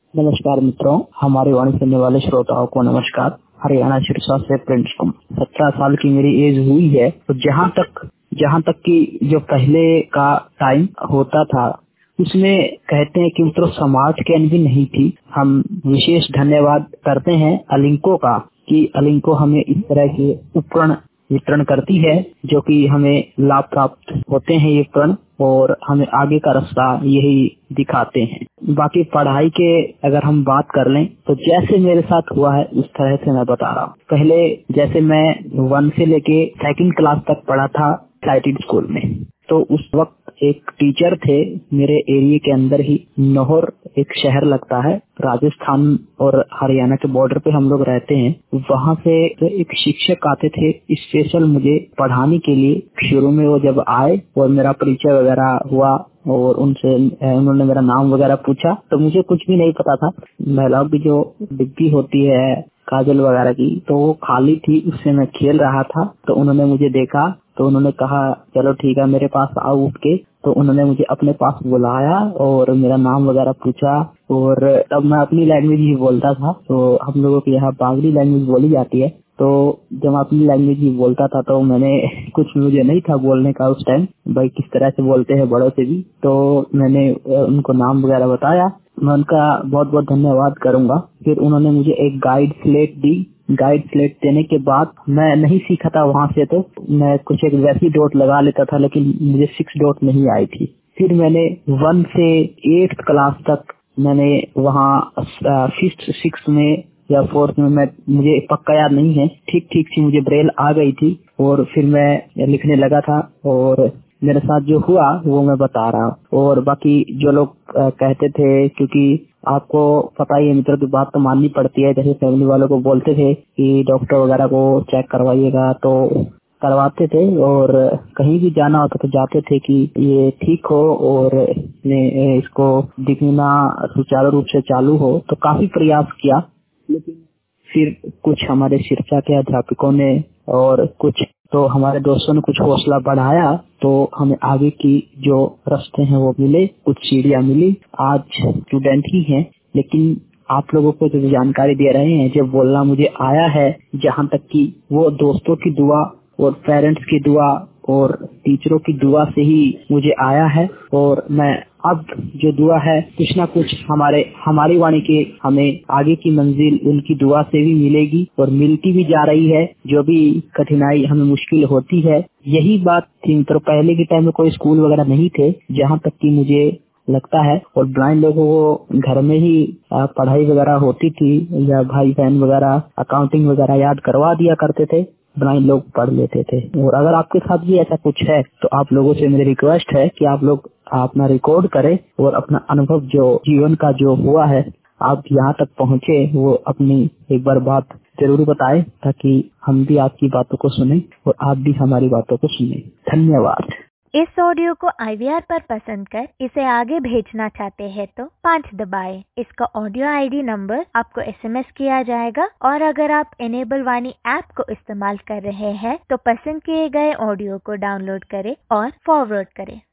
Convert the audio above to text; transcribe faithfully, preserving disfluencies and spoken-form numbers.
नमस्कार मित्रों, हमारे वाणी सुनने वाले श्रोताओं को नमस्कार। हरियाणा सिरसा से प्रिंस कुम सत्रह साल की मेरी एज हुई है। तो जहाँ तक जहाँ तक कि जो पहले का टाइम होता था उसमें कहते हैं कि मित्रों स्मार्ट कैन भी नहीं थी। हम विशेष धन्यवाद करते हैं अलिंको का कि अलिंको हमें इस तरह के उपकरण वितरण करती है जो कि हमें लाभ प्राप्त होते हैं ये उपकरण, और हमें आगे का रास्ता यही दिखाते हैं। बाकी पढ़ाई के अगर हम बात कर लें तो जैसे मेरे साथ हुआ है उस तरह से मैं बता रहा हूँ। पहले जैसे मैं वन से लेके सेकंड क्लास तक पढ़ा था साइटेड स्कूल में, तो उस वक्त एक टीचर थे मेरे एरिया के अंदर ही, नौहर एक शहर लगता है, राजस्थान और हरियाणा के बॉर्डर पे हम लोग रहते हैं। वहाँ से एक शिक्षक आते थे स्पेशल मुझे पढ़ाने के लिए। शुरू में वो जब आए और मेरा परिचय वगैरह हुआ और उनसे उन्होंने मेरा नाम वगैरह पूछा, तो मुझे कुछ भी नहीं पता था। महिलाओं की जो डिब्बी होती है काजल वगैरह की, तो वो खाली थी, उससे मैं खेल रहा था। तो उन्होंने मुझे देखा तो उन्होंने कहा चलो ठीक है मेरे पास आओ उठ के। तो उन्होंने मुझे अपने पास बुलाया और मेरा नाम वगैरह पूछा, और तब मैं अपनी लैंग्वेज ही बोलता था। तो हम लोगों के यहाँ बागड़ी लैंग्वेज बोली जाती है, तो जब मैं अपनी लैंग्वेज ही बोलता था तो मैंने कुछ मुझे नहीं था बोलने का उस टाइम, भाई किस तरह से बोलते हैं बड़ों से भी। तो मैंने उनको नाम वगैरह बताया, मैं उनका बहुत बहुत धन्यवाद करूंगा। फिर उन्होंने मुझे एक गाइड स्लेट दी। गाइड स्लेट देने के बाद मैं नहीं सीखा था वहाँ से, तो मैं कुछ एक वैसी डॉट लगा लेता था, लेकिन मुझे सिक्स डॉट नहीं आई थी। फिर मैंने वन से एट्थ क्लास तक मैंने वहाँ फिफ्थ सिक्स में या फोर्थ में, मैं मुझे पक्का याद नहीं है, ठीक ठीक सी मुझे ब्रेल आ गई थी और फिर मैं लिखने लगा था। और मेरे साथ जो हुआ वो मैं बता रहा हूँ। और बाकी जो लोग कहते थे, क्योंकि आपको पता ही है मित्र की बात तो माननी पड़ती है, जैसे फैमिली वालों को बोलते थे कि डॉक्टर वगैरह को चेक करवाइएगा, तो करवाते थे। और कहीं भी जाना होता तो जाते थे कि ये ठीक हो और इसको दिखना सुचारू रूप से चालू हो। तो काफी प्रयास किया, लेकिन फिर कुछ हमारे शिक्षा के अध्यापकों ने और कुछ तो हमारे दोस्तों ने कुछ हौसला बढ़ाया, तो हमें आगे की जो रास्ते हैं वो मिले, कुछ सीढ़ियां मिली। आज स्टूडेंट ही हैं, लेकिन आप लोगों को जो जानकारी दे रहे हैं, जो बोलना मुझे आया है, जहाँ तक कि वो दोस्तों की दुआ और पेरेंट्स की दुआ और टीचरों की दुआ से ही मुझे आया है। और मैं अब जो दुआ है कुछ ना कुछ हमारे हमारी वाणी के हमें आगे की मंजिल उनकी दुआ से भी मिलेगी और मिलती भी जा रही है। जो भी कठिनाई हमें मुश्किल होती है, यही बात थी। तो पहले के टाइम में कोई स्कूल वगैरह नहीं थे, जहाँ तक कि मुझे लगता है, और ब्लाइंड लोगों को घर में ही पढ़ाई वगैरह होती थी, या भाई बहन वगैरह अकाउंटिंग वगैरह याद करवा दिया करते थे, ब्लाइंड लोग पढ़ लेते थे। और अगर आपके साथ भी ऐसा कुछ है तो आप लोगों से मेरी रिक्वेस्ट है कि आप लोग अपना रिकॉर्ड करें और अपना अनुभव जो जीवन का जो हुआ है, आप यहाँ तक पहुँचे, वो अपनी एक बार बात जरूर बताएं, ताकि हम भी आपकी बातों को सुने और आप भी हमारी बातों को सुने। धन्यवाद। इस ऑडियो को आई वी आर पर पसंद कर इसे आगे भेजना चाहते हैं तो पाँच दबाएं। इसका ऑडियो आई डी नंबर आपको एस एम एस किया जाएगा। और अगर आप इनेबल वाणी ऐप को इस्तेमाल कर रहे हैं तो पसंद किए गए ऑडियो को डाउनलोड करें और फॉरवर्ड करें।